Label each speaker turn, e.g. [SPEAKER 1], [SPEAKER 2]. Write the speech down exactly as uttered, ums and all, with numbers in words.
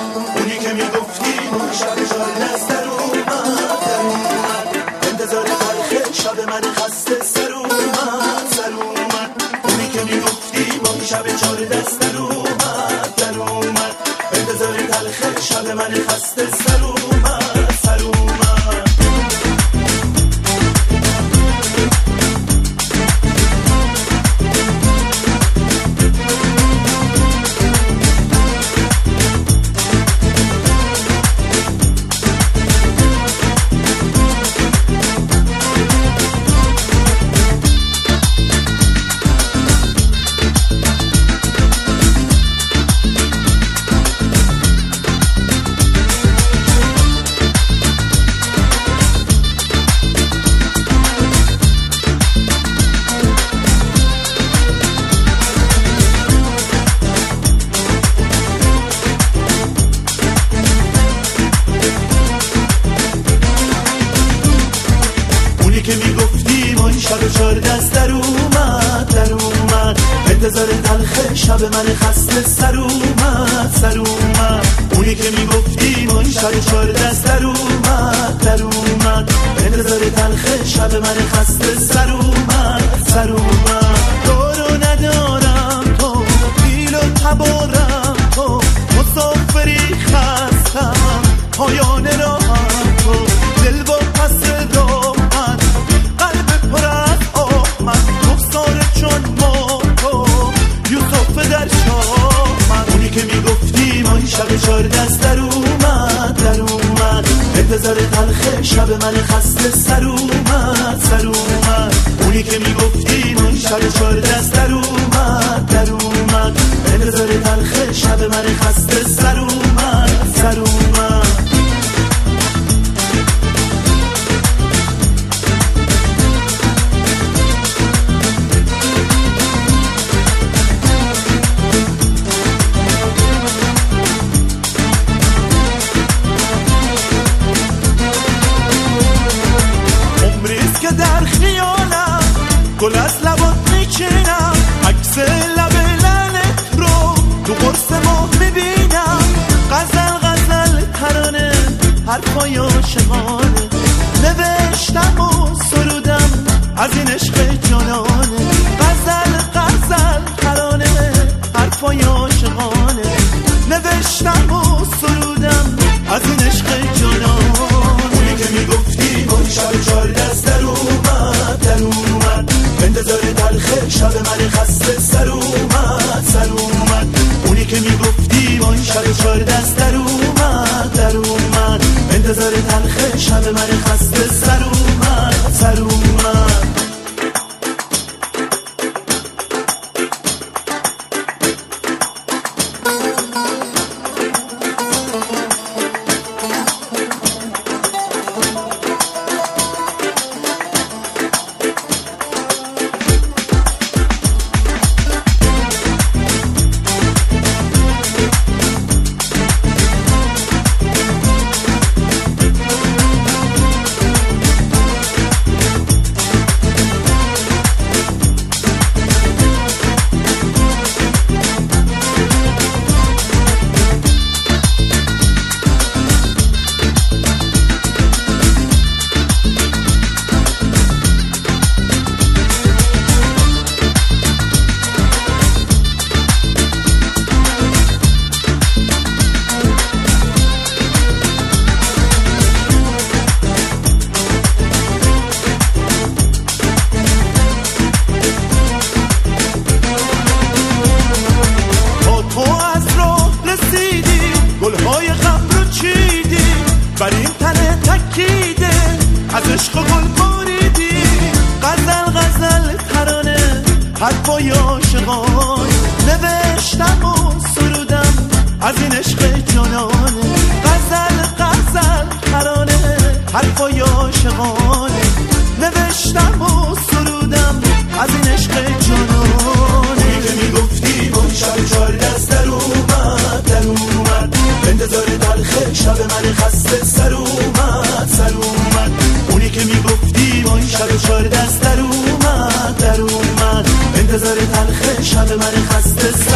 [SPEAKER 1] اونی که میگفتی اون شب چار دست در اومد در اومد انتظار تلخ شب من خسته سر اومد سر اومد اونی که میگفتی با این شب چار دست در اومد در اومد انتظار تلخ شب من خسته سر اومد سر اومد که میگفتی ما این شب چار دست در اومد در اومد انتظار تلخ شب من خسته سر اومد سر اومد اونی که میگفتی ما این شب چار دست در اومد در اومد انتظار تلخ شب من خسته سر اومد سر اومد دارو ندارم تو دیل و تبارم تو مسافری خستم پایان راهم تو دل با پس راه چون ما تو یوسف در شام اونی که میگفتی ما این شب چار دست در اومد در اومد انتظار تلخ شب من خسته سر اومد سر اومد اونی که میگفتی ما این شب چار دست در اومد در اومد انتظار تلخ شب من خسته سر اومد سر اومد در خیالم گل از لبات میچینم عکس لب لعنت رو تو قرص ماه میبینم غزل غزل ترانه حرفای عاشقانه نوشتم و سرودم از این عشق جانانه غزل غزل ترانه حرفای عاشقانه نوشتم و سرودم از این عشق جانانه اونی که میگفتی با شب چار دست در اومد در اومد انتظار تلخ شب من خسته سر اومد سر اومد اونی که میگفتی با این شب چار دست در اومد در اومد انتظار تلخ شب من خسته سر اومد سر اومد بر این تنه تکیده از عشق و گل باریدی غزل غزل ترانه حرفای عاشقانه نوشتم و سرودم از این عشق جانانه غزل غزل ترانه حرفای عاشقانه نوشتم و سرودم از این عشق جانانه که میگفتی با شب چار دست در اومد در اومد انتظار تلخ شب من خسته سر اومد سر اومد اونی که میگفتی با این شب چار دست در اومد در اومد انتظار تلخ شب من خسته سر